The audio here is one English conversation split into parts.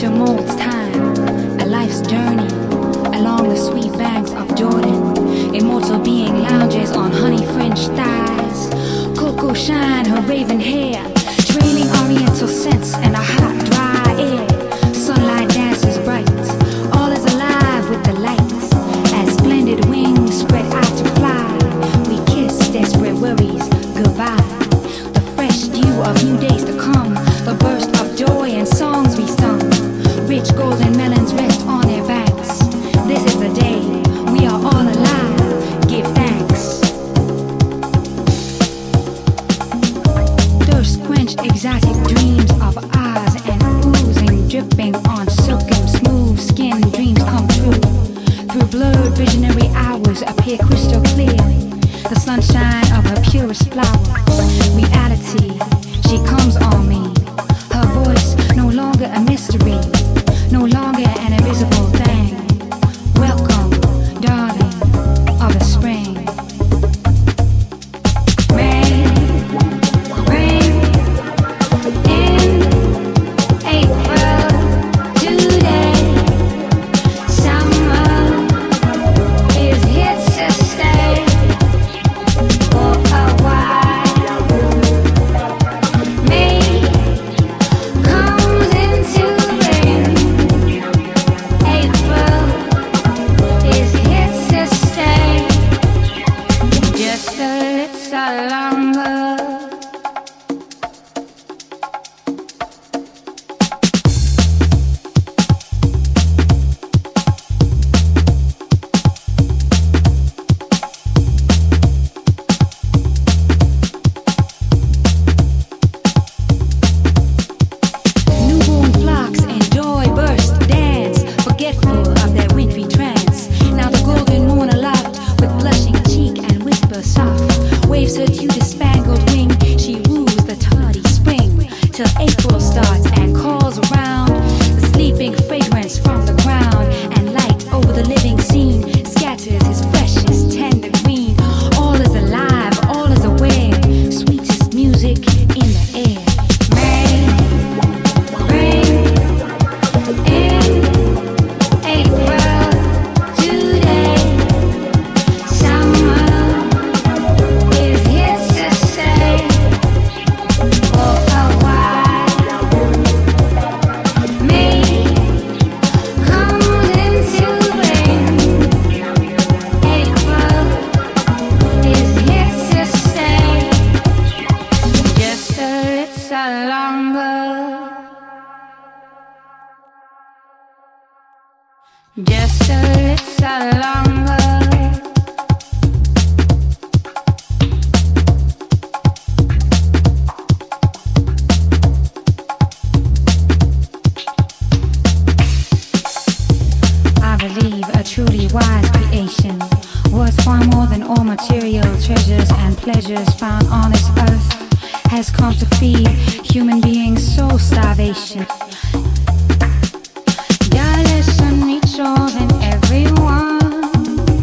nature molds time, a life's journey along the sweet banks of Jordan. Immortal being lounges on honey-fringed thighs. Cocoa shine her raven hair, trailing oriental scents in a hot, dry air. Sunlight dances bright, all is alive with the lights. As splendid wings spread out to fly, we kiss desperate worries goodbye. The fresh dew of new days to come, the burst of joy and songs we sung. Rich golden melons rest on their banks. This is the day we are all alive. Give thanks. Thirst quenched exotic dreams of eyes and oozing, dripping on silken smooth skin. Dreams come true. Through blurred visionary hours appear crystal clear. The sunshine of her purest flower. Reality, she comes on me. Her voice no longer a mystery, no longer an invisible thing. Welcome, darling of the spring. Rain, rain in April today. Summer is here to stay for a while. May comes into rain. April is here to stay just a little longer. Newborn flocks in joy burst, dance, forgetful of their wintry trance. Now the golden moon aloft, with blushing cheek and whisper soft, waves her dew-spangled wing. She woos the tardy spring, till April starts and calls around. The sleeping fragrance from the ground, and light over the living scene scatters his freshest tender green. All is alive, all is aware, sweetest music in the air. Rain in April today. Summer is here to stay for a while. May comes into rain. April is here to stay just a little longer. Just a little longer. I believe a truly wise creation, worth far more than all material treasures and pleasures found on this earth, has come to feed human beings' soul starvation. God listen each all and everyone.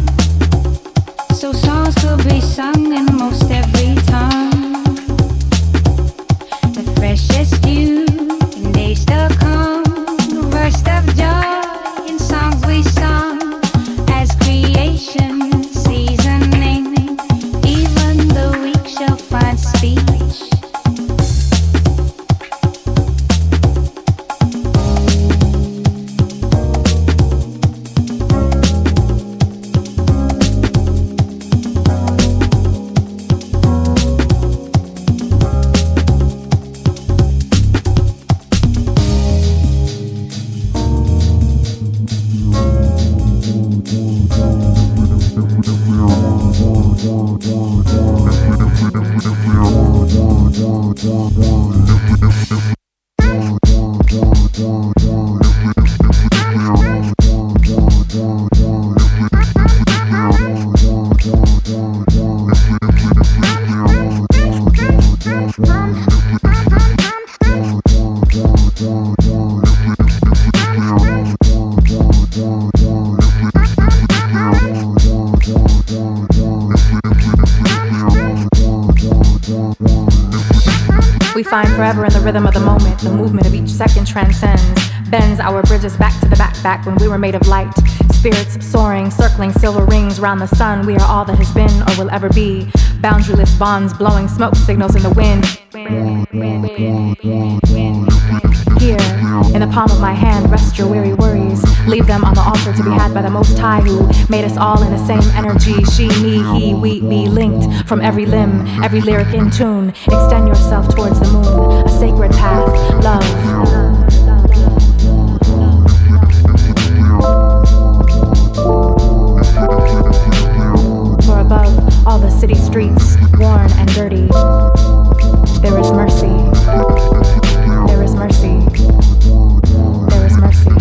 find forever in the rhythm of the moment. The movement of each second transcends, bends our bridges back to the back when we were made of light. Spirits soaring, circling silver rings round the sun. We are all that has been or will ever be. Boundaryless bonds blowing smoke signals in the wind. Here, in the palm of my hand, rest your weary worries. Leave them on the altar to be had by the Most High, who made us all in the same energy. She, me, he, we, be linked from every limb, every lyric in tune. Extend yourself towards the moon, a sacred path, love. For above all the city streets, worn and dirty, there is mercy. There is mercy. There is mercy.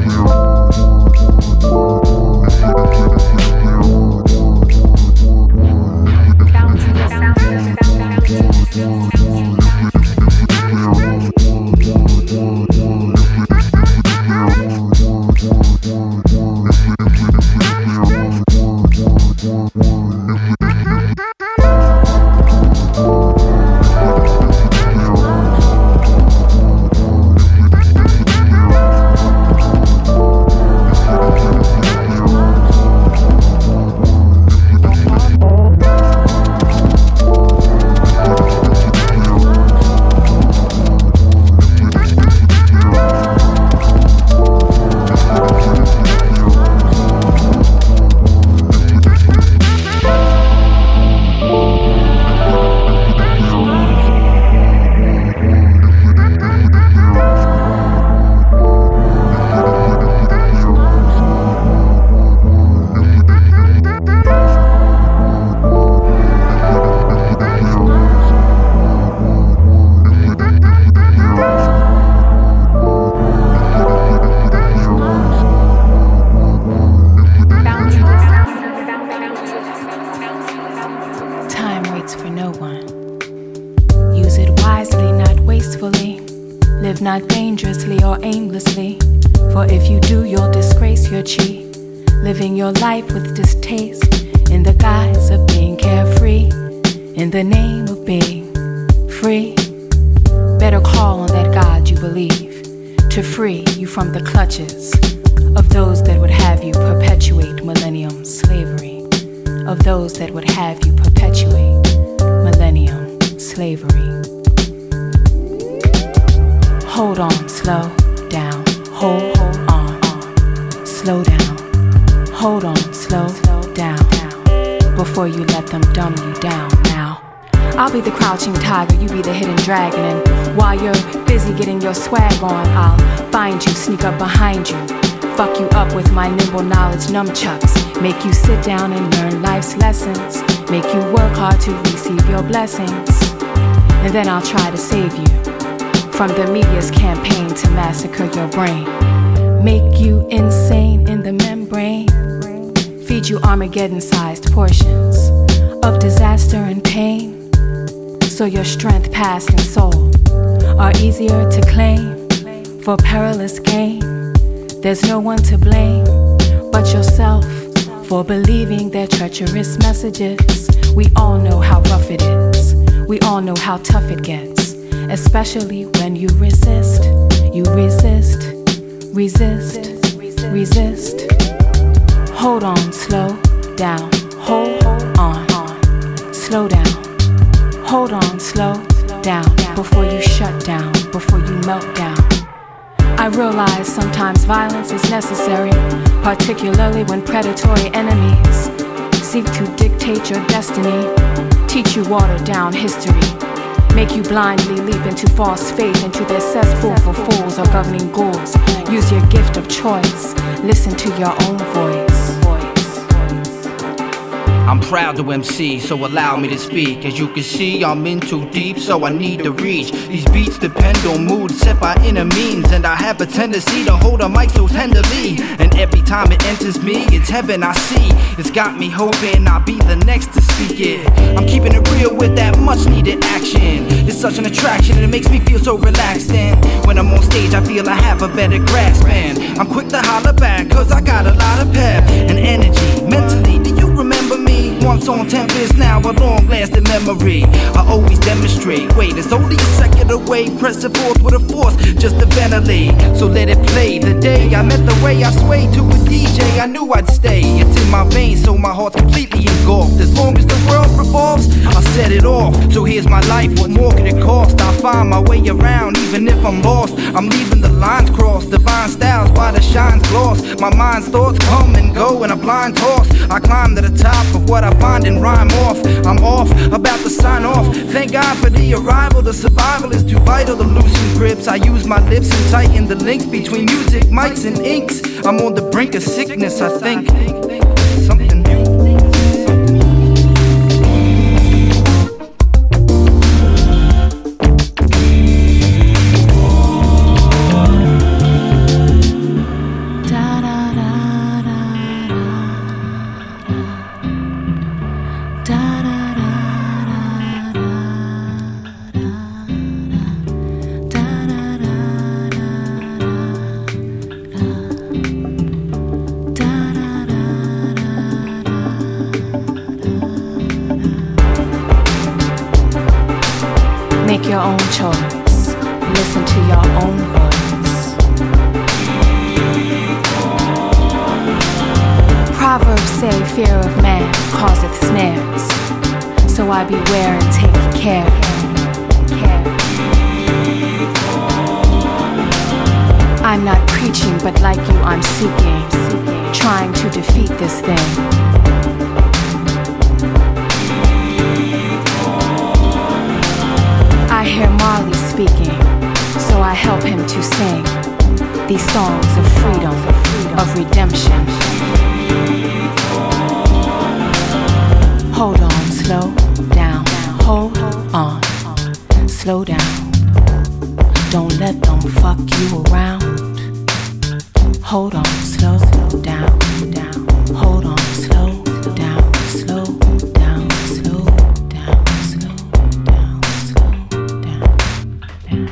Not dangerously or aimlessly, for if you do, you'll disgrace your chi. Living your life with distaste, in the guise of being carefree, in the name of being free. Better call on that God you believe, to free you from the clutches of those that would have you perpetuate millennium slavery, of those that would have you perpetuate millennium slavery. Hold on, slow down, hold on, slow down, hold on, slow down, before you let them dumb you down now. I'll be the crouching tiger, you be the hidden dragon, and while you're busy getting your swag on, I'll find you, sneak up behind you, fuck you up with my nimble knowledge nunchucks, make you sit down and learn life's lessons, make you work hard to receive your blessings, and then I'll try to save you from the media's campaign to massacre your brain, make you insane in the membrane, feed you Armageddon-sized portions of disaster and pain, so your strength, past, and soul are easier to claim for perilous gain. There's no one to blame but yourself for believing their treacherous messages. We all know how rough it is, we all know how tough it gets, especially when you resist, resist. Hold on, slow down, hold on, slow down, hold on, slow down, before you shut down, before you melt down. I realize sometimes violence is necessary, particularly when predatory enemies seek to dictate your destiny, teach you watered down history, make you blindly leap into false faith, into their cesspool for fools or governing ghouls. Use your gift of choice, listen to your own voice. I'm proud to MC, so allow me to speak. As you can see, I'm in too deep, so I need to reach. These beats depend on moods set by inner means, and I have a tendency to hold a mic so tenderly. And every time it enters me, it's heaven I see. It's got me hoping I'll be the next to speak it. I'm keeping it real with that much needed action. It's such an attraction and it makes me feel so relaxed. And when I'm on stage, I feel I have a better grasp. And I'm quick to holler back, cause I got a lot of pep and energy. Mentally, do you remember me? Once Thoughts on tempest, now a long-lasting memory. I always demonstrate. Wait, it's only a second away. Press it forth with a force, just to ventilate. So let it play. The day I met the way I swayed to a DJ, I knew I'd stay. It's in my veins, so my heart's completely engulfed. As long as the world revolves, I'll set it off. So here's my life, what more could it cost? I'll find my way around, even if I'm lost. I'm leaving the lines crossed, divine styles by the shine's gloss. My mind's thoughts come and go in a blind toss. I climb to the top of what I find and rhyme off. I'm off, about to sign off. Thank God for the arrival, the survival is too vital to loosen grips. I use my lips and tighten the links between music, mics and inks. I'm on the brink of sickness, I think. Something new. Make your own choice. Listen to your own voice. Proverbs say fear of man causeth snares. So I beware and take care. I'm not preaching, but like you I'm seeking, trying to defeat this thing. I hear Marley speaking, so I help him to sing these songs of freedom, of redemption. Hold on, slow down, hold on, slow down. Don't let them fuck you around. Hold on, slow down, hold on, slow down, slow down, slow down, slow down, slow down.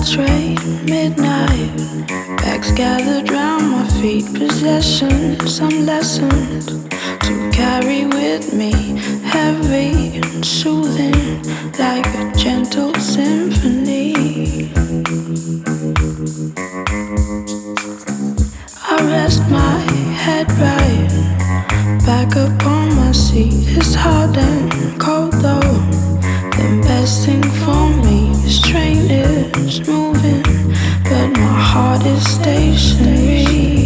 Trade midnight, bags gathered round my feet, possessions, some lessons to carry with me, heavy and soothing like a gentle symphony. I rest my head right back upon my seat. It's hard and cold though. The best thing for me, this train is moving, but my heart is stationary.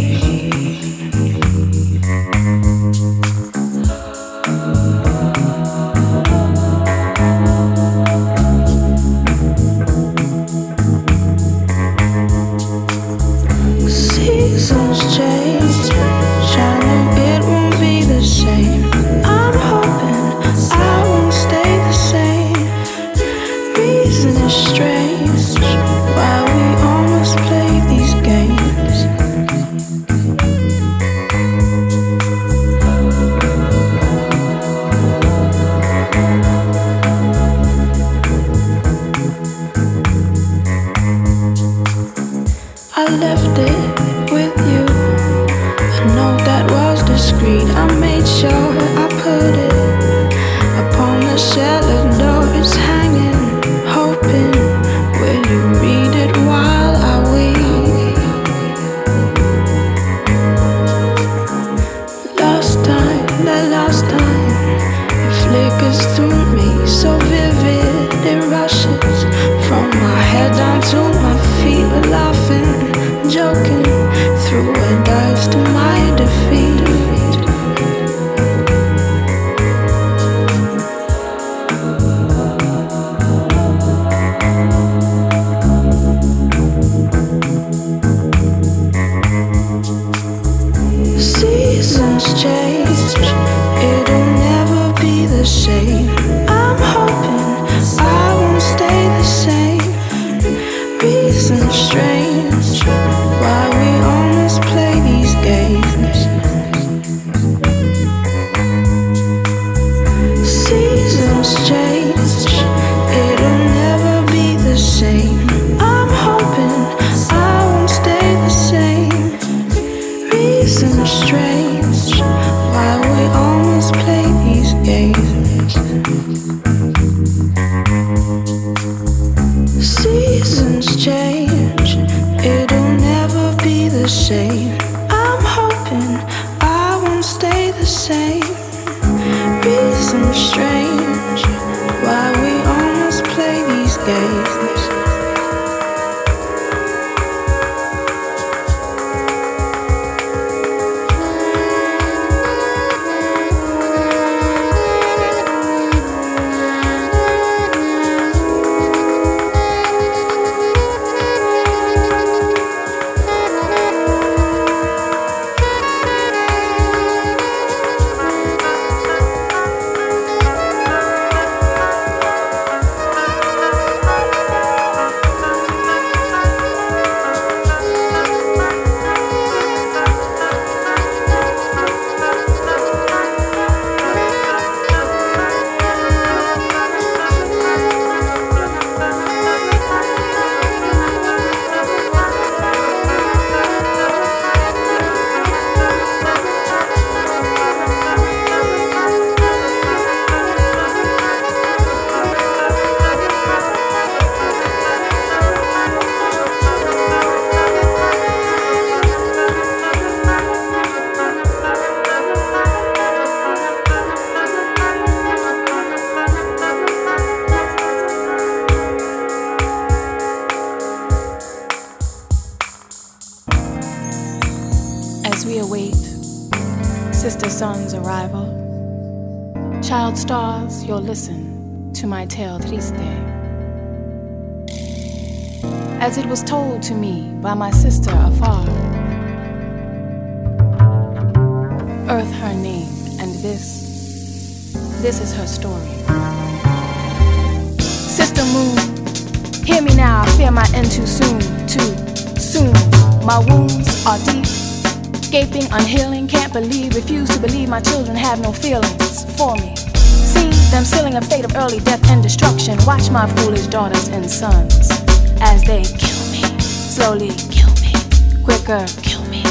Seasons change, shining it won't be the same. I'm hoping I won't stay the same. Reason is strange, why we almost play these games. I left it with you, a note that was discreet. I made sure I put it upon the cellar door. It's hanging, hoping, will you read it while I weep? Last time, it flickers through me, so vivid, it rushes from my head down to my feet. We're laughing, joking, through a dice to my defeat. Seasons change, it'll never be the same. I'm hoping I won't stay the same. Reasons strange, why we almost play these games. Seasons change, it'll never be the same. I'm hoping I won't stay the same. Reasons strange, why we almost play these games. Seasons change, it'll never be the same. I'm hoping I won't stay the same. Reasons strange, why we almost play these games. As we await sister sun's arrival, child stars, you'll listen to my tale triste. As it was told to me by my sister afar, Earth her name, and this is her story. Sister Moon, hear me now, I fear my end too soon. My wounds are deep, gaping, unhealing, can't believe, refuse to believe my children have no feelings for me. See them sealing a fate of early death and destruction. Watch my foolish daughters and sons as they kill Slowly, kill me. Quicker, kill me.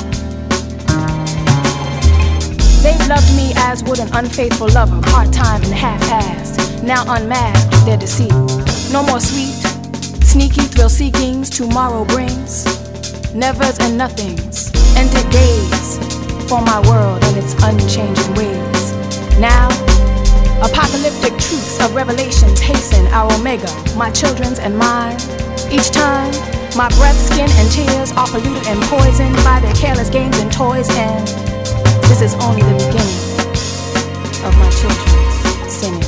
They've loved me as would an unfaithful lover, part-time and half-assed. Now unmasked their deceit. No more sweet, sneaky thrill-seekings tomorrow brings. Nevers and nothings, ended days for my world and its unchanging ways. Now, apocalyptic truths of revelations hasten our omega, my children's and mine. Each time, my breath, skin, and tears are polluted and poisoned by their careless games and toys, and this is only the beginning of my children's sinning.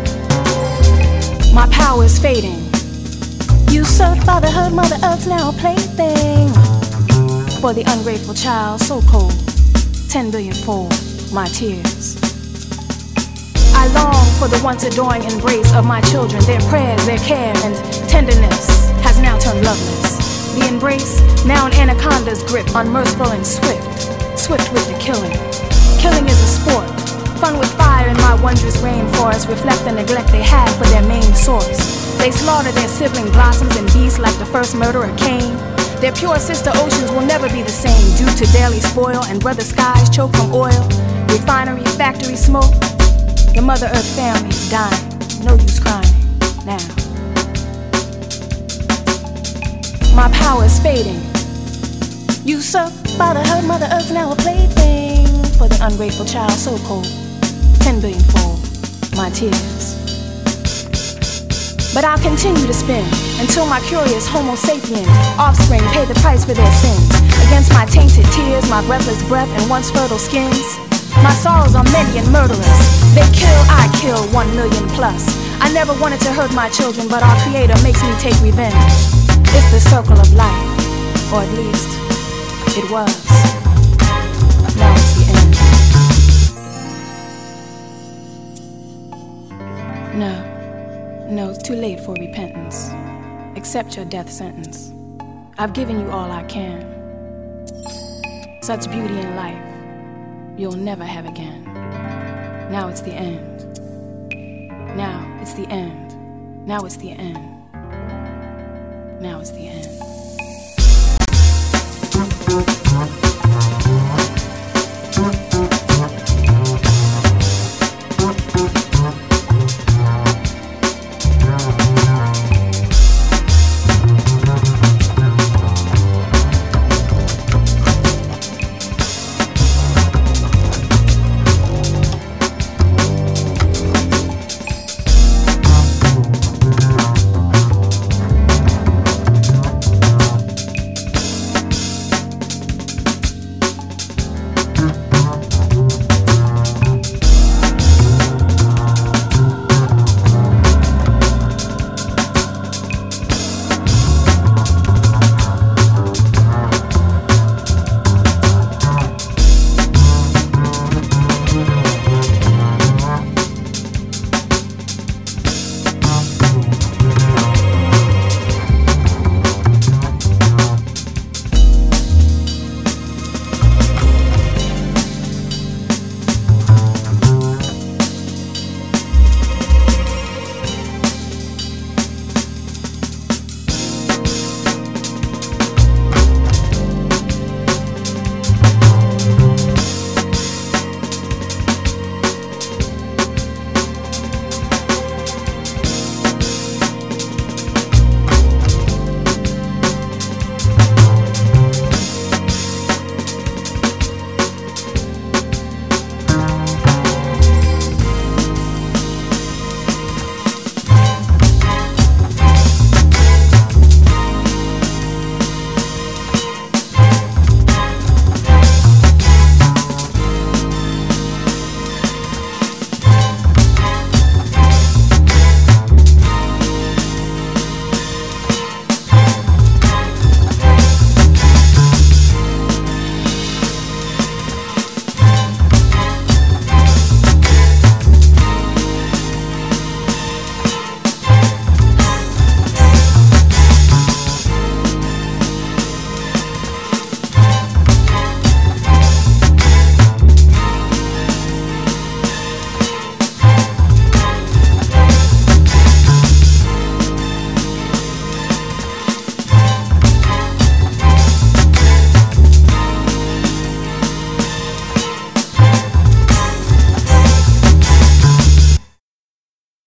My power is fading. Usurped fatherhood, Mother Earth's now a plaything. For the ungrateful child, so cold, 10 billion-fold my tears. I long for the once adoring embrace of my children. Their prayers, their care, and tenderness has now turned loveless. The embrace, now an anaconda's grip, unmerciful and swift with the killing. Killing is a sport, fun with fire in my wondrous rainforest, reflect the neglect they have for their main source. They slaughter their sibling blossoms and beasts like the first murderer Cain. Their pure sister oceans will never be the same due to daily spoil and brother skies choke from oil, refinery, factory smoke. The Mother Earth family is dying, no use crying now. My power is fading. Usurped by the hurt, Mother Earth now a plaything. For the ungrateful child, so cold, 10 billion-fold my tears. But I'll continue to spin until my curious Homo sapien offspring pay the price for their sins. Against my tainted tears, my breathless breath, and once fertile skins. My sorrows are many and murderous. They kill, I kill, 1 million plus. I never wanted to hurt my children, but our Creator makes me take revenge. It's the circle of life, or at least it was. Now it's the end. No, it's too late for repentance. Accept your death sentence. I've given you all I can. Such beauty in life you'll never have again. Now it's the end. Now it's the end. Now it's the end. Now it's the end.